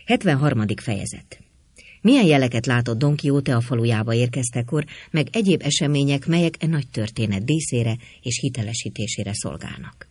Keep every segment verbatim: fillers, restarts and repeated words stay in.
hetvenharmadik fejezet. Milyen jeleket látott Don Quixote a falujába érkeztekor, meg egyéb események, melyek e nagy történet díszére és hitelesítésére szolgálnak.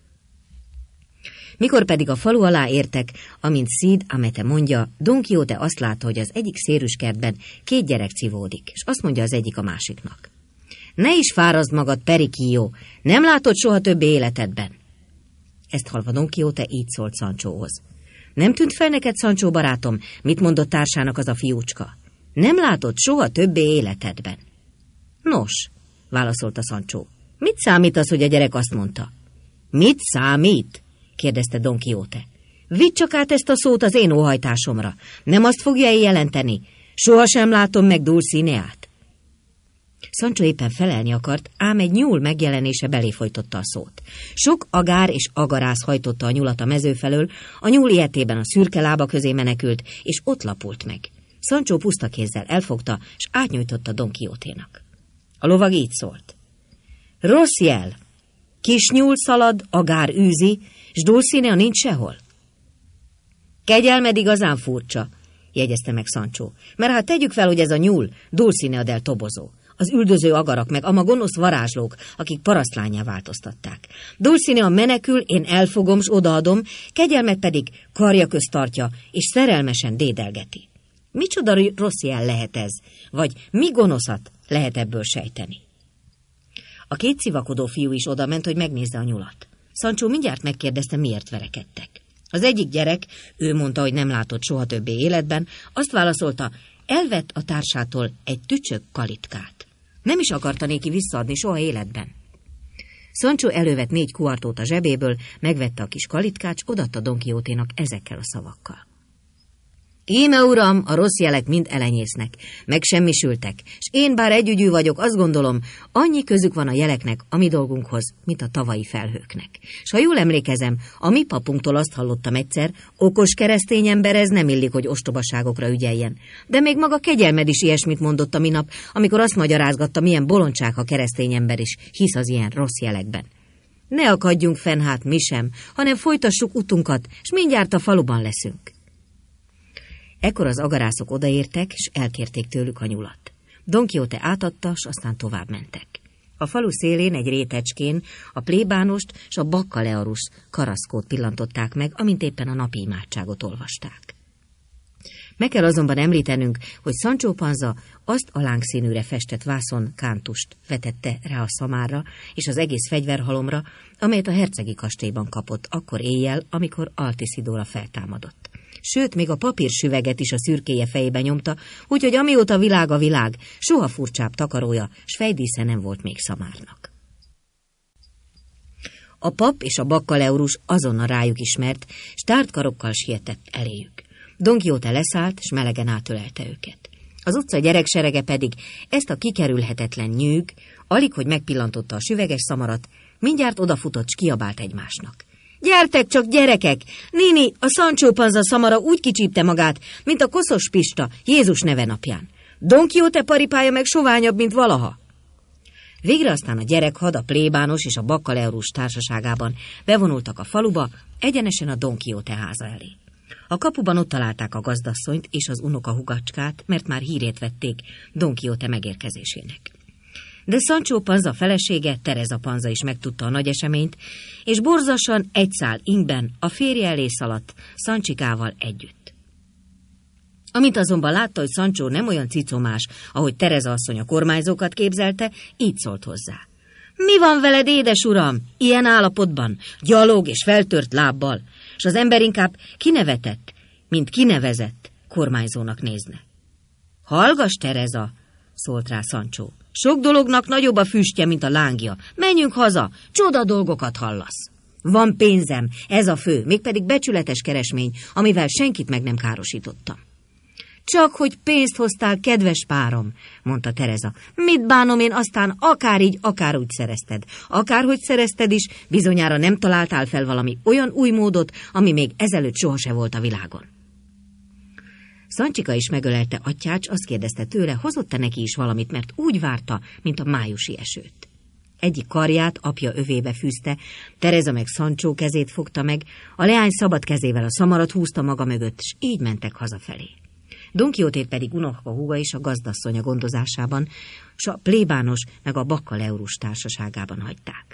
Mikor pedig a falu alá értek, amint Cid Hamete mondja, Don Quixote azt látta, hogy az egyik szérűskertben két gyerek civódik, és azt mondja az egyik a másiknak: ne is fárazd magad, Periquillo, nem látod soha többé életedben. Ezt hallva Don Quixote így szólt Sanchóhoz: nem tűnt fel neked, Sancho barátom, mit mondott társának az a fiúcska? Nem látod soha többé életedben. Nos, válaszolta Sancho, mit számít az, hogy a gyerek azt mondta? Mit számít? kérdezte Don Quixote. Vidd csak át ezt a szót az én óhajtásomra. Nem azt fogja jelenteni? Sohasem látom meg Dulcineát. Sancho éppen felelni akart, ám egy nyúl megjelenése belé folytotta a szót. Sok agár és agarász hajtotta a nyulat a mező felől, a nyúl ilyetében a szürke lába közé menekült, és ott lapult meg. Sancho puszta kézzel elfogta, és átnyújtotta Don Quixoténak. A lovag így szólt: rossz jel! Kis nyúl szalad, agár űzi, s Dulcinea nincs sehol. Kegyelmed igazán furcsa, jegyezte meg Sancho, mert hát tegyük fel, hogy ez a nyúl Dulcinea del Toboso, az üldöző agarak meg ama gonosz varázslók, akik parasztlánnyá változtatták. Dulcinea menekül, én elfogom, s odaadom, kegyelmet pedig karja közt tartja, és szerelmesen dédelgeti. Micsoda rossz jel lehet ez, vagy mi gonoszat lehet ebből sejteni? A két szivakodó fiú is odament, hogy megnézze a nyulat. Sancho mindjárt megkérdezte, miért verekedtek. Az egyik gyerek, ő mondta, hogy nem látott soha többé életben, azt válaszolta, elvett a társától egy tücsök kalitkát. Nem is akarta néki visszaadni soha életben. Sancho elővett négy kuartót a zsebéből, megvette a kis kalitkát, s odaadta Don Quixoténak ezekkel a szavakkal. Íme, uram, a rossz jelek mind elenyésznek, megsemmisültek, s én bár együgyű vagyok, azt gondolom, annyi közük van a jeleknek a mi dolgunkhoz, mint a tavai felhőknek. S ha jól emlékezem, a mi papunktól azt hallottam egyszer, okos keresztény ember ez nem illik, hogy ostobaságokra ügyeljen. De még maga kegyelmed is ilyesmit mondott a minap, amikor azt magyarázgatta, milyen bolondság, ha keresztény ember is hisz az ilyen rossz jelekben. Ne akadjunk fenn hát mi sem, hanem folytassuk utunkat, s mindjárt a faluban leszünk. Ekkor az agarászok odaértek, és elkérték tőlük a nyulat. Don Quixote átadta, s aztán tovább mentek. A falu szélén egy rétecskén a plébánost s a baccalaureus karaszkót pillantották meg, amint éppen a napi imádságot olvasták. Meg kell azonban említenünk, hogy Sancho Panza azt a lángszínűre festett vászon kántust vetette rá a szamára és az egész fegyverhalomra, amelyet a hercegi kastélyban kapott akkor éjjel, amikor Altisidora feltámadott. Sőt, még a papírsüveget is a szürkéje fejébe nyomta, úgyhogy amióta világ a világ, soha furcsább takarója, s fejdísze nem volt még szamárnak. A pap és a baccalaureus azonnal rájuk ismert, s tárt karokkal sietett eléjük. Don Quixote leszállt, s melegen átölelte őket. Az utca gyerekserege pedig ezt a kikerülhetetlen nyűg, alig hogy megpillantotta a süveges szamarat, mindjárt odafutott, s kiabált egymásnak. Gyertek csak, gyerekek! Nini, a Sancho Panza szamara úgy kicsípte magát, mint a koszos Pista Jézus neve napján. Don Quixote paripája meg soványabb, mint valaha. Végre aztán a gyerekhad, a plébános és a baccalaureus társaságában bevonultak a faluba, egyenesen a Don Quixote háza elé. A kapuban ott találták a gazdasszonyt és az unoka hugacskát, mert már hírét vették Don Quixote megérkezésének. De Sancho Panza felesége, Teresa Panza is megtudta a nagy eseményt, és borzasan egy szál ingben a férje elé szaladt Sancsikával együtt. Amint azonban látta, hogy Sancho nem olyan cicomás, ahogy Teresa asszony a kormányzókat képzelte, így szólt hozzá. Mi van veled, édes uram, ilyen állapotban, gyalog és feltört lábbal, és az ember inkább kinevetett, mint kinevezett kormányzónak nézne. Hallgass, Teresa, szólt rá Sancho. Sok dolognak nagyobb a füstje, mint a lángja. Menjünk haza, csoda dolgokat hallasz. Van pénzem, ez a fő, mégpedig becsületes keresmény, amivel senkit meg nem károsítottam. Csak hogy pénzt hoztál, kedves párom, mondta Teresa. Mit bánom én aztán, akár így, akár úgy szerezted. Akárhogy szerezted is, bizonyára nem találtál fel valami olyan új módot, ami még ezelőtt soha se volt a világon. Sanchika is megölelte atyát, s azt kérdezte tőle, hozott-e neki is valamit, mert úgy várta, mint a májusi esőt. Egyik karját apja övébe fűzte, Teresa meg Sancho kezét fogta meg, a leány szabad kezével a szamarat húzta maga mögött, s így mentek hazafelé. Don Quixotét pedig unoka húga és a gazdasszonya gondozásában, s a plébános meg a baccalaureus társaságában hagyták.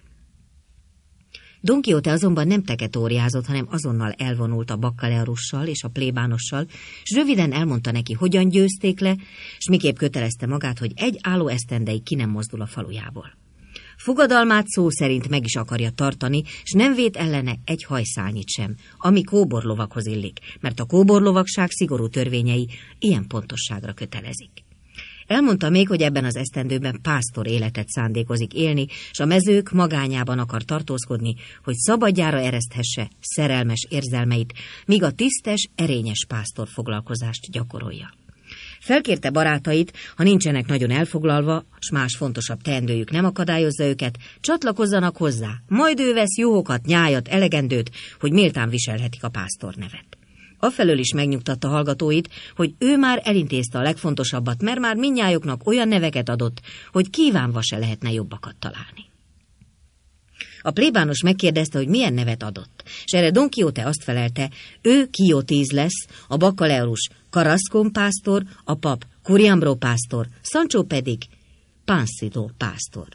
Don Quixote azonban nem teketóriázott, hanem azonnal elvonult a baccalaurussal és a plébánossal, s röviden elmondta neki, hogyan győzték le, s miképp kötelezte magát, hogy egy álló esztendeig ki nem mozdul a falujából. Fogadalmát szó szerint meg is akarja tartani, s nem vét ellene egy hajszálnyit sem, ami kóborlovakhoz illik, mert a kóborlovagság szigorú törvényei ilyen pontosságra kötelezik. Elmondta még, hogy ebben az esztendőben pásztor életet szándékozik élni, s a mezők magányában akar tartózkodni, hogy szabadjára ereszthesse szerelmes érzelmeit, míg a tisztes, erényes pásztor foglalkozást gyakorolja. Felkérte barátait, ha nincsenek nagyon elfoglalva, s más fontosabb teendőjük nem akadályozza őket, csatlakozzanak hozzá, majd ő vesz juhokat, nyájat, elegendőt, hogy méltán viselhetik a pásztor nevet. Afelől is megnyugtatta hallgatóit, hogy ő már elintézte a legfontosabbat, mert már mindnyájuknak olyan neveket adott, hogy kívánva se lehetne jobbakat találni. A plébános megkérdezte, hogy milyen nevet adott, és erre Don Quixote azt felelte, ő Quixotíz lesz, a baccalaurus Carrascón pásztor, a pap Curiambro pásztor, Sancho pedig Pánszidó pásztor.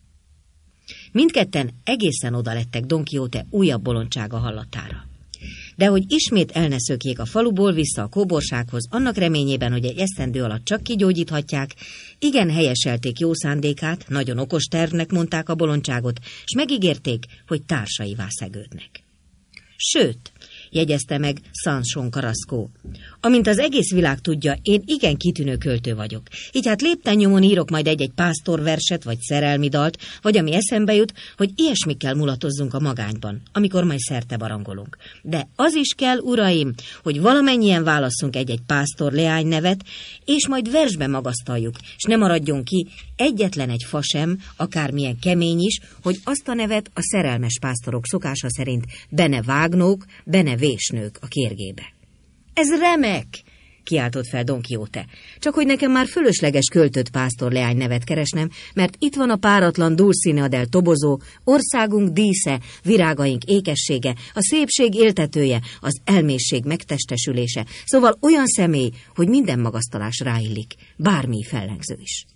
Mindketten egészen oda lettek Don Quixote újabb bolondsága hallatára. De hogy ismét el ne szökjék a faluból vissza a kóborsághoz, annak reményében, hogy egy esztendő alatt csak kigyógyíthatják, igen helyeselték jó szándékát, nagyon okos tervnek mondták a bolondságot, s megígérték, hogy társaivá szegődnek. Sőt, jegyezte meg Sancho Carrasco, amint az egész világ tudja, én igen kitűnő költő vagyok. Így hát lépten nyomon írok majd egy-egy pásztorverset, vagy szerelmi dalt, vagy ami eszembe jut, hogy ilyesmikkel mulatozzunk a magányban, amikor majd szerte barangolunk. De az is kell, uraim, hogy valamennyien válasszunk egy-egy pásztor leány nevet, és majd versbe magasztaljuk, és ne maradjon ki egyetlen egy fa sem, akármilyen kemény is, hogy azt a nevet a szerelmes pásztorok szokása szerint bene vágnók, bene vésnők a kérgébe. Ez remek! Kiáltott fel Don Quixote. Csak hogy nekem már fölösleges költött pásztor leány nevet keresnem, mert itt van a páratlan Dulcinea del Toboso, országunk dísze, virágaink ékessége, a szépség éltetője, az elmészség megtestesülése, szóval olyan személy, hogy minden magasztalás ráillik, bármi fellengző is.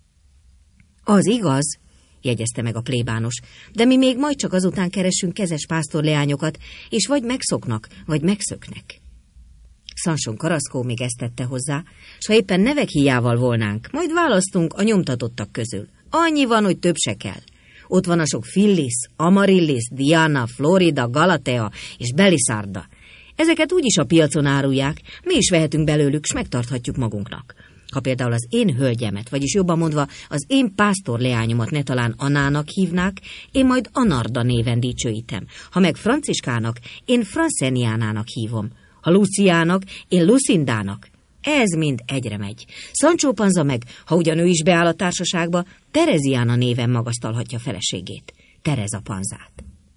Az igaz, jegyezte meg a plébános, de mi még majd csak azután keresünk kezes pásztorleányokat, és vagy megszoknak, vagy megszöknek. Sancho Carrasco még ezt tette hozzá, s ha éppen nevek híjával volnánk, majd választunk a nyomtatottak közül. Annyi van, hogy több se kell. Ott van a sok Phyllis, Amaryllis, Diana, Florida, Galatea és Belisarda. Ezeket úgyis a piacon árulják, mi is vehetünk belőlük, s megtarthatjuk magunknak. Ha például az én hölgyemet, vagyis jobban mondva az én pásztor leányomat ne talán Anának hívnák, én majd Anarda néven dicsőítem. Ha meg Franciskának, én Franceniánának hívom. Ha Luciának, én Lucindának. Ez mind egyre megy. Sancho Panza meg, ha ugyan ő is beáll a társaságba, Tereziána néven magasztalhatja feleségét, Teresa Panzát.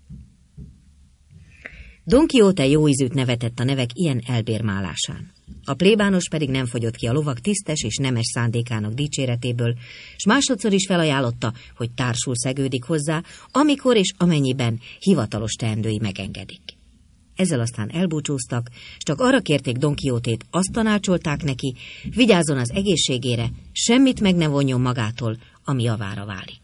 Don Quixote jó ízűt nevetett a nevek ilyen elbérmálásán. A plébános pedig nem fogyott ki a lovag tisztes és nemes szándékának dicséretéből, s másodszor is felajánlotta, hogy társul szegődik hozzá, amikor és amennyiben hivatalos teendői megengedik. Ezzel aztán elbúcsúztak, s csak arra kérték Don Quixotét, azt tanácsolták neki, vigyázzon az egészségére, semmit meg ne vonjon magától, ami javára válik.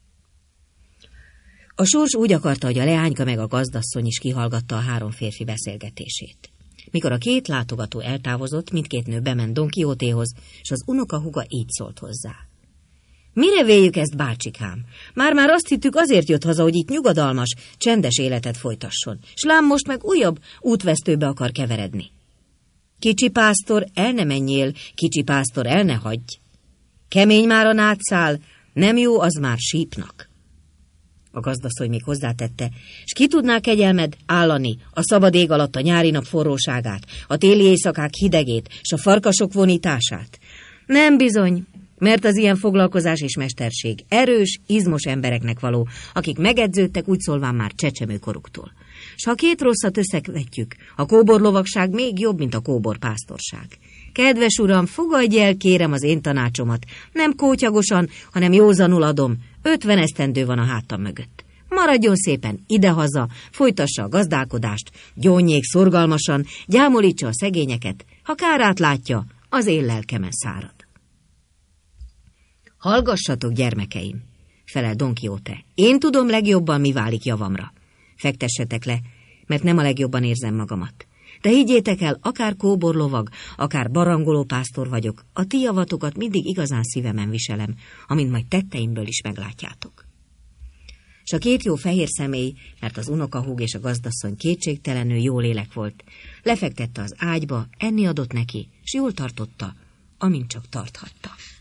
A sors úgy akarta, hogy a leányka meg a gazdasszony is kihallgatta a három férfi beszélgetését. Mikor a két látogató eltávozott, mindkét nő bement Don Quixotéhoz, és az unokahúga így szólt hozzá. Mire véljük ezt, bácsikám? Már-már azt hittük, azért jött haza, hogy itt nyugodalmas, csendes életet folytasson, s lám most meg újabb útvesztőbe akar keveredni. Kicsi pásztor, el ne menjél, kicsi pásztor, el ne hagyj. Kemény már a nátszál, nem jó, az már sípnak. A gazdasszony még hozzátette, s ki tudná kegyelmed állani a szabad ég alatt a nyári nap forróságát, a téli éjszakák hidegét, s a farkasok vonítását? Nem bizony, Mert az ilyen foglalkozás és mesterség erős, izmos embereknek való, akik megedződtek úgy szólván már csecsemőkoruktól. S ha két rosszat összevetjük, a kóborlovagság még jobb, mint a kóborpásztorság. Kedves uram, fogadj el, kérem, az én tanácsomat. Nem kótyagosan, hanem józanul adom. Ötven esztendő van a hátam mögött. Maradjon szépen idehaza, folytassa a gazdálkodást, gyónjék szorgalmasan, gyámolítsa a szegényeket. Ha kárát látja, az én lelkemen szárad. Hallgassatok, gyermekeim, felel Don Quixote. Én tudom legjobban, mi válik javamra. Fektessetek le, mert nem a legjobban érzem magamat. De higgyétek el, akár kóborlovag, akár barangoló pásztor vagyok, a ti javatokat mindig igazán szívemen viselem, amint majd tetteimből is meglátjátok. S a két jó fehér személy, mert az unokahúg és a gazdasszony kétségtelenül jó lélek volt, lefektette az ágyba, enni adott neki, s jól tartotta, amint csak tarthatta.